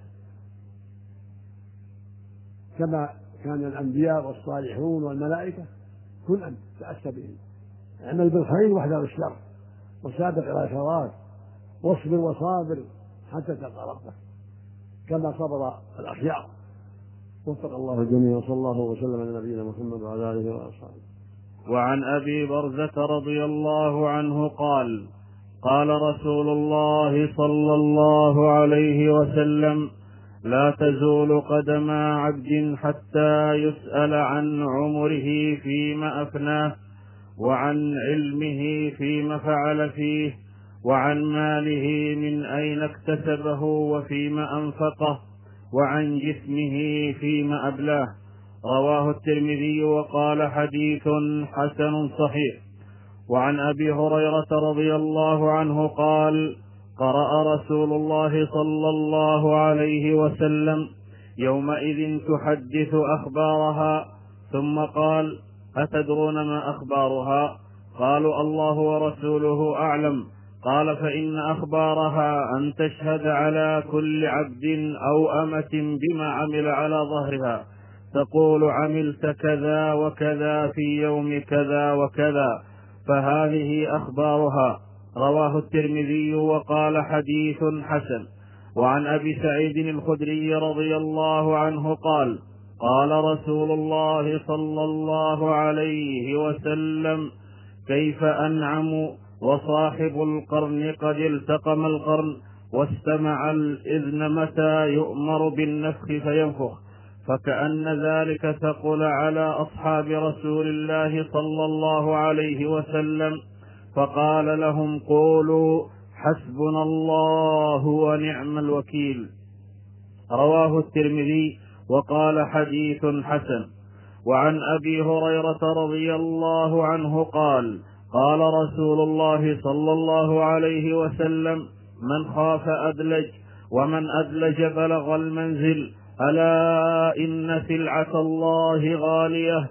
كما كان الأنبياء والصالحون والملائكة. كن أنت تأسى بهم، اعمل بالخير واحذر الشر وسابق إلى الخيرات واصبر وصابر حتى تلقى ربك كما صبر الأخيار. وفق الله الجميع وصلى الله وسلم على نبينا محمد وعلى آله وأصحابه. وعن أبي برزة رضي الله عنه قال قال رسول الله صلى الله عليه وسلم لا تزول قدم عبد حتى يسأل عن عمره فيما أفناه وعن علمه فيما فعل فيه وعن ماله من أين اكتسبه وفيما أنفقه وعن جسمه فيما أبلاه. رواه الترمذي وقال حديث حسن صحيح. وعن أبي هريرة رضي الله عنه قال قرأ رسول الله صلى الله عليه وسلم يومئذ تحدث أخبارها ثم قال أتدرون ما أخبارها؟ قالوا الله ورسوله أعلم. قال فإن أخبارها أن تشهد على كل عبد أو أمة بما عمل على ظهرها تقول عملت كذا وكذا في يوم كذا وكذا، فهذه أخبارها. رواه الترمذي وقال حديث حسن. وعن أبي سعيد الخدري رضي الله عنه قال قال رسول الله صلى الله عليه وسلم كيف أنعم وصاحب القرن قد التقم القرن واستمع الإذن متى يؤمر بالنفخ فينفخ، فكأن ذلك ثقل على أصحاب رسول الله صلى الله عليه وسلم فقال لهم قولوا حسبنا الله ونعم الوكيل. رواه الترمذي وقال حديث حسن. وعن أبي هريرة رضي الله عنه قال قال رسول الله صلى الله عليه وسلم من خاف أدلج ومن أدلج بلغ المنزل ألا إن سلعة الله غالية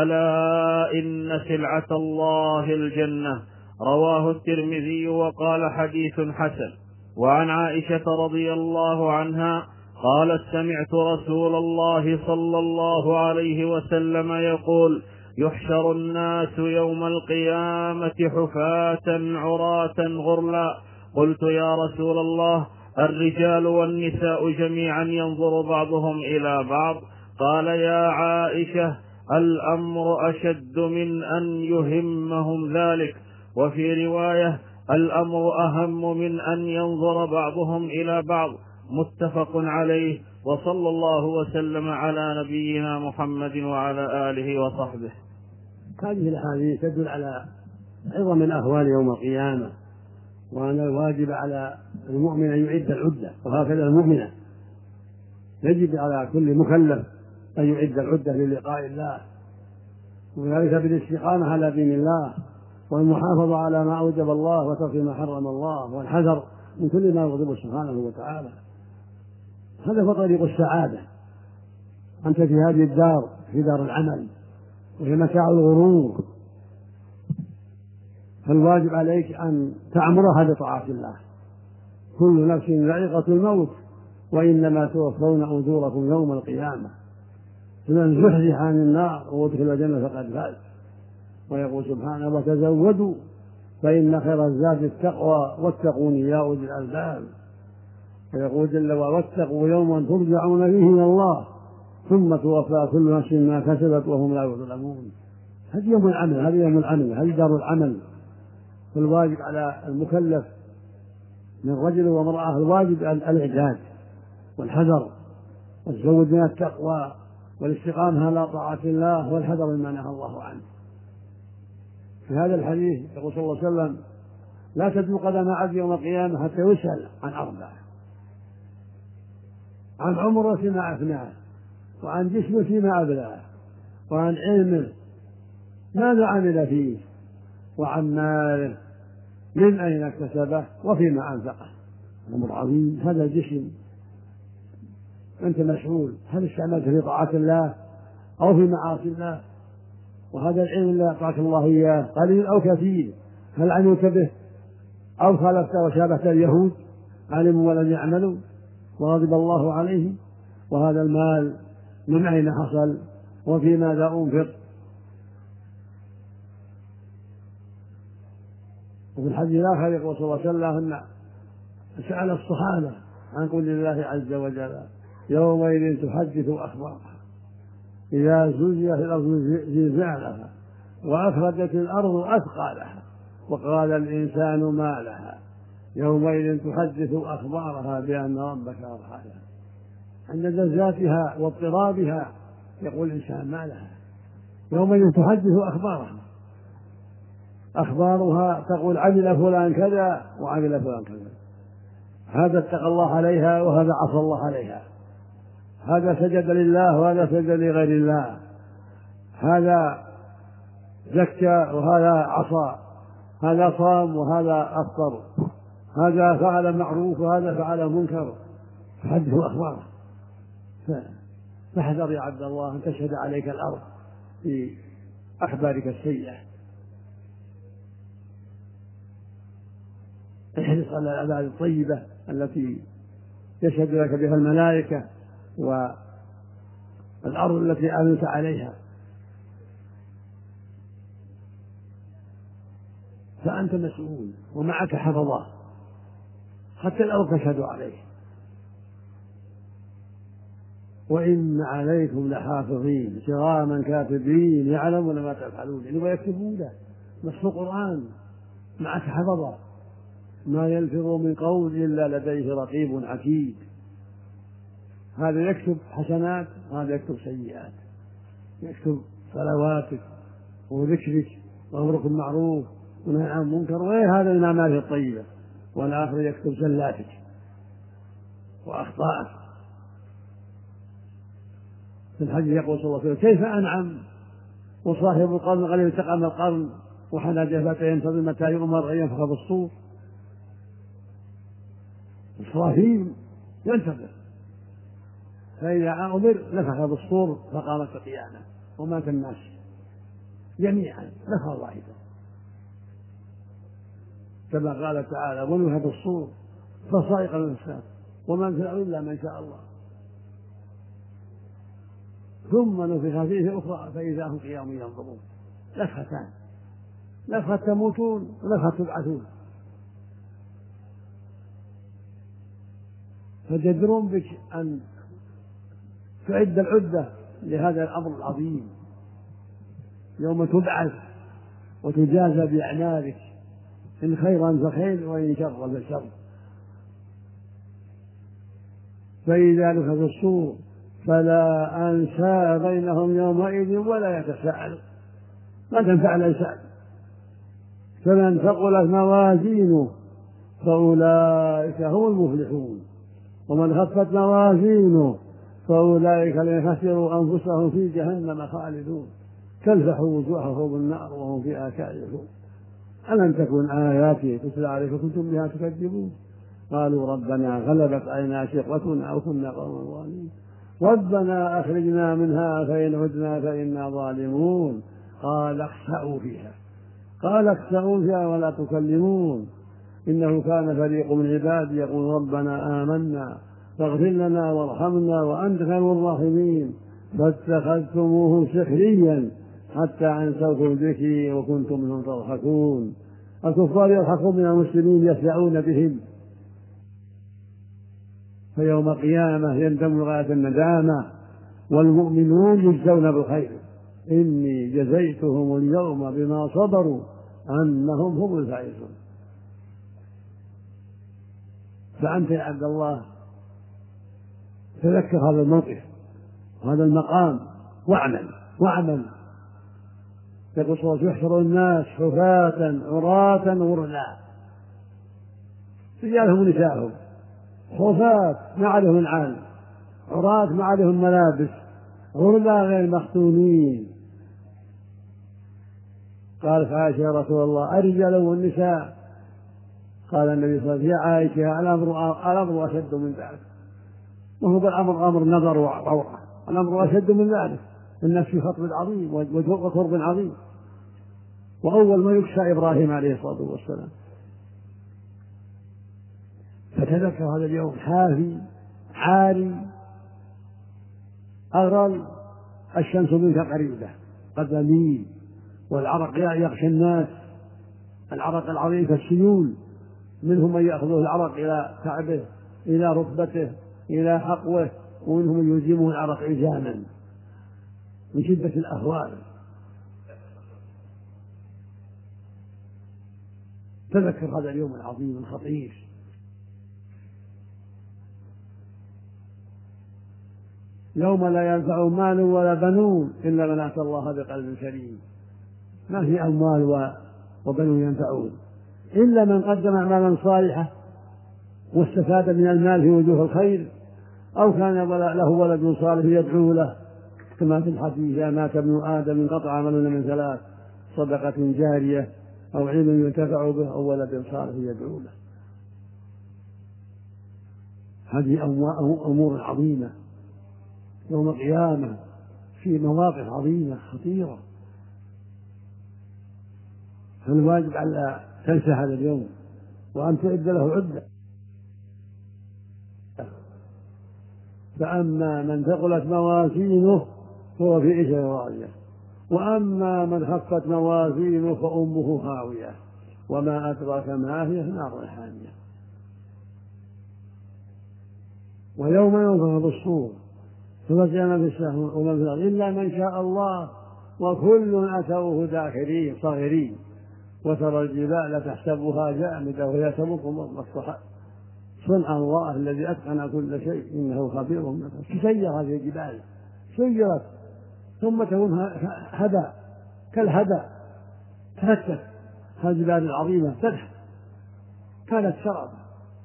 ألا إن سلعة الله الجنة. رواه الترمذي وقال حديث حسن. وعن عائشة رضي الله عنها قالت: سمعت رسول الله صلى الله عليه وسلم يقول: يحشر الناس يوم القيامة حفاة عراة غرلا. قلت: يا رسول الله، الرجال والنساء جميعا ينظر بعضهم إلى بعض؟ قال: يا عائشة، الأمر أشد من أن يهمهم ذلك. وفي رواية: الأمر أهم من أن ينظر بعضهم إلى بعض. متفق عليه. وصلى الله وسلم على نبينا محمد وعلى آله وصحبه. هذه الأحاديث تدل على عظم الأهوال يوم القيامة، وأن الواجب على المؤمن أن يعد العدة، وهكذا المؤمنة يجب على كل مكلف أن يعد العدة للقاء الله، وذلك بالاستقامة على دين الله، والمحافظة على ما أوجب الله وترك ما حرم الله، والحذر من كل ما يغضب سبحانه وتعالى. هذا هو طريق السعادة. أنت في هذه الدار، في دار العمل، وهي متاع الغرور، فالواجب عليك أن تعمرها بطاعة الله. كل نفس ذائقة الموت، وإنما توفون أجوركم يوم القيامة. فمن زحزح عن النار وادخل الجنة فقد فاز. ويقول سبحانه: وتزودوا فإن خير الزاد التقوى واتقون يا أولي الألباب. ويقول جل وعلا: واتقوا يوما ترجعون فيه إلى الله ثم توفى كل نفس ما كسبت وهم لا يظلمون. هذا يوم العمل، هذا يوم العمل، هذه دار العمل. فالواجب على المكلف من رجل وامرأة الواجب الإعداد والحذر والزود من التقوى والاستقامة على طاعة الله والحذر مما نهى الله عنه. في هذا الحديث يقول صلى الله عليه وسلم: لا تزول قدم عبد يوم القيامة حتى يسأل عن أربع: عن عمره فيما أفناه، وعن جسمه فيما أبلاه، وعن علمه ماذا عمل فيه، وعن ماله من أين اكتسبه، وفيما أنفقه. أمر عظيم. هذا الجسم أنت مسؤول، هل استعملته في طاعة الله أو في معاصي الله؟ وهذا العلم الذي أعطاك الله إياه قليل أو كثير، هل عملت به أو خالفت وشابهت اليهود علموا ولم يعملوا وغضب الله عليهم؟ وهذا المال من أين حصل وفي ماذا أنفق؟ وفي الحديث الآخر يقول صلى الله عليه وسلم: سأل الصحابة عن قول الله عز وجل: يومئذ تحدث أخبارها إذا زلزلت الأرض زلزالها وأخرجت الأرض أثقالها وقال الإنسان ما لها يومئذ تحدث أخبارها بأن ربك أضحاها. عند زلزالتها واضطرابها يقول الإنسان ما لها. يومئذ تحدث أخبارها، أخبارها تقول عمل فلان كذا وعمل فلان كذا، هذا اتقى الله عليها وهذا عصى الله عليها، هذا سجد لله وهذا سجد لغير الله، هذا زكى وهذا عصى، هذا صام وهذا أفطر، هذا فعل معروف وهذا فعل منكر. تحدث أخباره. فاحذر يا عبد الله أن تشهد عليك الأرض في أخبارك السيئة. احرص على الأعمال الطيبة التي يشهد لك بها الملائكة والأرض التي آمنت عليها، فأنت مسؤول ومعك حفظة حتى الأرض تشهد عليه. وإن عليكم لحافظين كراما كاتبين يعلمون ما تفعلون، يعني ويكتبون له نص القرآن، معك حفظة، ما يلفظ من قول إلا لديه رقيب عتيد. هذا يكتب حسنات وهذا يكتب سيئات، يكتب صلواتك وذكرك وأمرك بالمعروف ونهي عن المنكر وغير هذا من أعماله الطيبة، والآخر يكتب زلاتك وأخطاءك. في الحديث يقول صلى الله عليه وسلم: كيف أنعم وصاحب القرن قد التقم القرن وحنى جهبته ينتظر متى يؤمر أن ينفخ بالصور. إسرافيل ينتظر، فإذا أمر نفخ بالصور فقامت القيامة ومات الناس جميعا نفخة واحدة، كما قال تعالى: ونفخ بالصور فصائق الإنسان ومن في الأرض إلا من شاء الله ثم نفخ فيه أخرى فإذا هم قيام ينظرون. نفختان، نفخة تموتون ونفخة تبعثون. فجدرون بك أن تعد العدة لهذا الأمر العظيم يوم تبعث وتجازى بأعمالك، إن خيرا فخير وإن شرا فشر. فإذا نفخ في الصور فلا أنساب بينهم يومئذ ولا يتساءلون. ما تنفع الأنساب. فمن ثقلت موازينه فأولئك هم المفلحون، ومن خفت موازينه فأولئك الذين خسروا أنفسهم في جهنم خالدون تلفح وجوههم بالنار وهم فيها كالحون. ألم تكن آياتي تتلى عليكم كنتم بها تكذبون؟ قالوا ربنا غلبت علينا شقوتنا أو كنا قوما ظالمين ربنا أخرجنا منها فإن عدنا فإنا ظالمون قال اخسئوا فيها قال اخسئوا فيها ولا تكلمون إنه كان فريق من عبادي يقول ربنا آمنا فاغفر لنا وارحمنا وأنت خير الراحمين فاتخذتموه سخريا حتى أنسوكم ذكري وكنتم منهم تضحكون. الكفار يضحكون من المسلمين يفزعون بهم، فيوم القيامة يندم غاية الندامة والمؤمنون يجزون بالخير إني جزيتهم اليوم بما صبروا أنهم هم الفائزون. فأنت يا عبد الله تذكر هذا الموقف وهذا المقام واعمل واعمل. يقول يحشر الناس حفاة عراة غرلا رجالهم ونساءهم، حفاة ما عليهم نعال، عراة ما عليهم ملابس، غرلا غير مختونين. قالت عائشة يا رسول الله الرجال والنساء؟ قال النبي صلى الله عليه وسلم يا عائشة الأمر أشد من ذلك. وهو الأمر أمر نظر وعورة، الأمر أشد من ذلك. الناس في خطب عظيم وكرب عظيم. وأول ما يكسى إبراهيم عليه الصلاة والسلام. فتذكر هذا اليوم حافي عالي أغرل، الشمس منك قريبة قد ميل، والعرق يغشى الناس، العرق العظيم كالسيول، منهم من يأخذه العرق إلى كعبه إلى ركبته إلى حقوه، ومنهم من يلزمه العرق عزاما من شدة الأهوال. تذكر هذا اليوم العظيم الخطير. يوم لا ينفع مال ولا بنون إلا من أتى الله بقلب سليم. ما في أموال وبنون ينفعون إلا من قدم أعمالا صالحة واستفاد من المال في وجوه الخير، أو كان له ولد صالح يدعو له، كما في الحديث إذا مات ابن آدم انقطع عمله من ثلاث: صدقة جارية أو علم ينتفع به أو ولد صالح يدعو له. هذه أمور عظيمة يوم القيامة في مواقف عظيمة خطيرة، فالواجب على تنسى هذا اليوم وأن تعد له عدة. فأما من ثقلت موازينه فهو في عيشة راضية، وأما من خفت موازينه فأمه هاوية وما أدراك ما هي نار حامية. ويوم ينفخ في الصور ففزع من في السماء ومن في الأرض إلا من شاء الله وكل أتوه داخرين صاغرين. وترى الجبال تحسبها جامدة وهي تمر مر السحاب صنع الله الذي أتقن كل شيء إنه خبير بما تعملون. تسير هذه الجبال سيرت ثم تكون هدى كالهدى، تفتت هذه الجبال العظيمة تذهب كانت سرابا.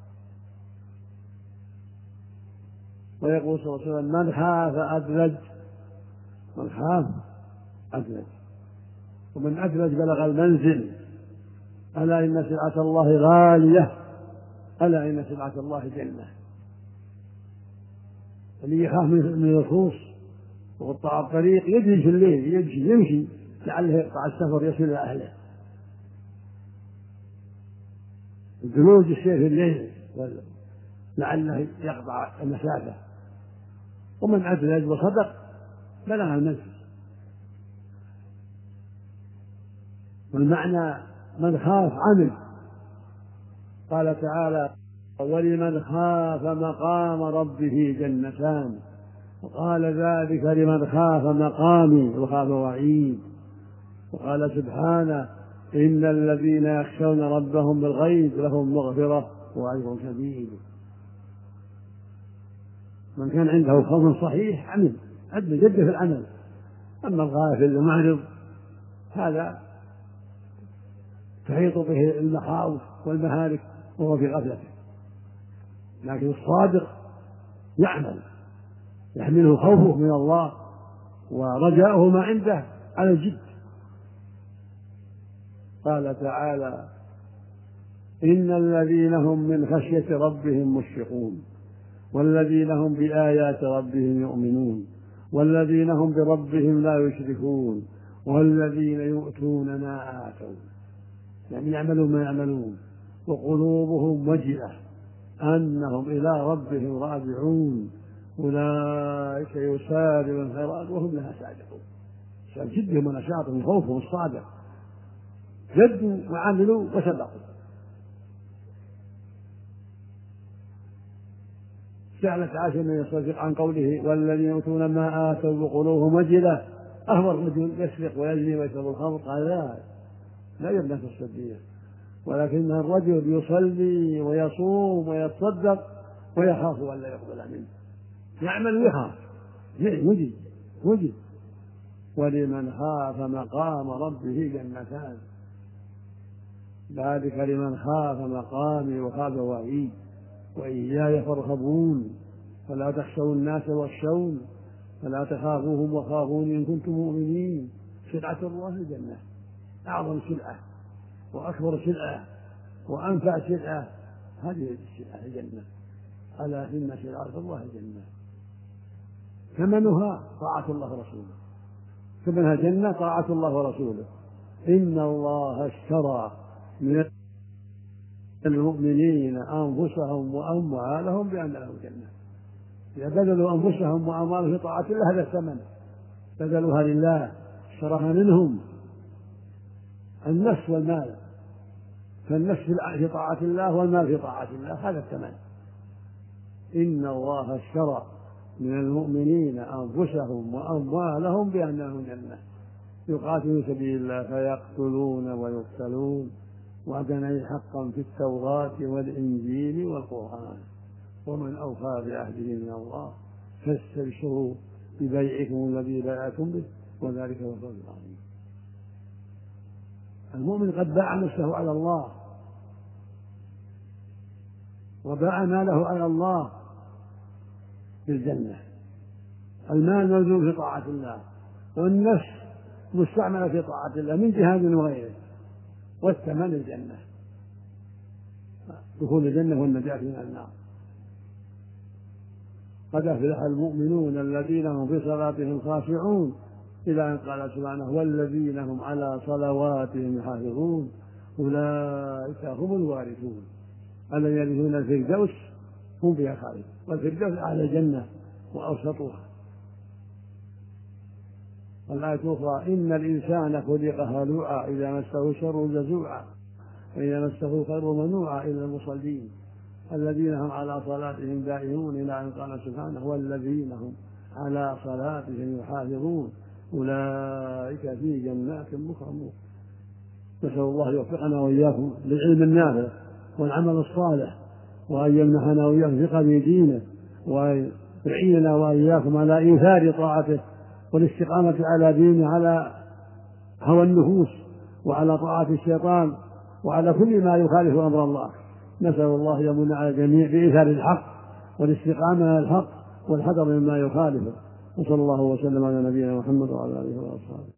ويقول صلى الله عليه وسلم من خاف أدلج، من خاف أدلج، ومن أدلج بلغ المنزل. ألا إن سلعة الله غالية، ألا إن سلعة الله جنة. اللي يخاف من الخوص وقطاع الطريق يجري في الليل، يجري يمشي لعله يقطع السفر يصل إلى أهله. الجلوس الشيء في الليل لعله يقطع المسافة. ومن أدلج وصدق بلغ المنزل. والمعنى من خاف عمل. قال تعالى: ولمن خاف مقام ربه جنتان، وقال ذلك لمن خاف مقامي وخاف وعيد. وقال سبحانه: إن الذين يخشون ربهم بالغيب لهم مغفرة وأجر كبير. من كان عنده خوف صحيح عمل عدل جد في العمل. أما الغافل المعرض هذا تحيط به المخاوف والمهالك وهو في غفلته. لكن الصادق يعمل، يحمله خوفه من الله ورجاؤه ما عنده على الجد. قال تعالى: إن الذين هم من خشية ربهم مشفقون والذين هم بآيات ربهم يؤمنون والذين هم بربهم لا يشركون والذين يؤتون ما آتوا، يعني يعملون ما يعملون وقلوبهم وجلة أنهم إلى ربهم راجعون أولئك يسارعون الخيرات وهم لها سابقون. جدهم ونشاطهم خوفهم الصادق، جدوا وعملوا وسبقوا. سألت عائشة من يصدق عن قوله: والذين يؤتون ما آتوا وقلوبهم وجلة، أهو الرجل يسرق ويزني ويشرب الخمر؟ قال: لا لا يبنى في الصدية، ولكن الرجل يصلي ويصوم ويتصدق ويخاف أن لا يقبل منه، يعمل ويخاف وجد وجد. ولمن خاف مقام ربه جنتان، ذلك لمن خاف مقامي وخاف وعيد وإياي فارهبون فلا تخشوا الناس واخشون فلا تخافوهم وخافون إن كنتم مؤمنين. سلعة الله الجنة، أعظم سلعة وأكبر سلعة وأنفع سلعة، هذه السلعة الجنة. ألا إن سلعة الله الجنة، ثمنها طاعة الله ورسوله، ثمنها الجنة طاعة الله ورسوله. إن الله اشترى من المؤمنين أنفسهم وأموالهم بأن لهم الجنة. إذا بذلوا أنفسهم وأموالهم في طاعة الله هذا الثمن، بذلوها لله، اشتراها منهم النفس والمال، فالنفس في طاعة الله والمال في طاعة الله، هذا الثمن. إن الله اشترى من المؤمنين أنفسهم وأموالهم بأن لهم الجنة يقاتلون في سبيل الله فيقتلون ويقتلون وعدا عليه حقا في التوراة والإنجيل والقرآن ومن أوفى بعهده من الله فاستبشروا ببيعكم الذي بايعتم به وذلك هو الفوز العظيم. المؤمن قد باع نفسه على الله وباع ماله على الله بالجنة. المال موجود في طاعة الله والنفس مستعملة في طاعة الله من جهاد وغيره، والثمن الجنة، دخول الجنة والنجاة من النار. قد أفلح المؤمنون الذين هم في صلاتهم خاشعون إلى أن قال سبحانه: والذين هم على صلواتهم يحافظون أولئك هم الوارثون الذين يرثون الفردوس هم فيها خالدون، والفردوس أعلى الجنة وأوسطها. والآية الأخرى: إن الإنسان خلق هلوعا إذا مسه الشر جزوعا وإذا مسه الخير منوعا إلا المصلين الذين هم على صلاتهم دائمون إلى أن قال سبحانه: والذين هم على صلاتهم يحافظون أولئك في جنات مكرمون. نسأل الله يوفقنا وإياكم للعلم النافع والعمل الصالح، وأن يمنحنا وإياكم ثقة في دينه، وأن يعيننا وإياكم على إيثار طاعته والاستقامة على دينه على هوى النفوس وعلى طاعة الشيطان وعلى كل ما يخالف أمر الله. نسأل الله يمن على الجميع بإيثار الحق والاستقامة على الحق والحذر مما يخالفه. وصلى الله وسلم على نبينا محمد وعلى آله وأصحابه.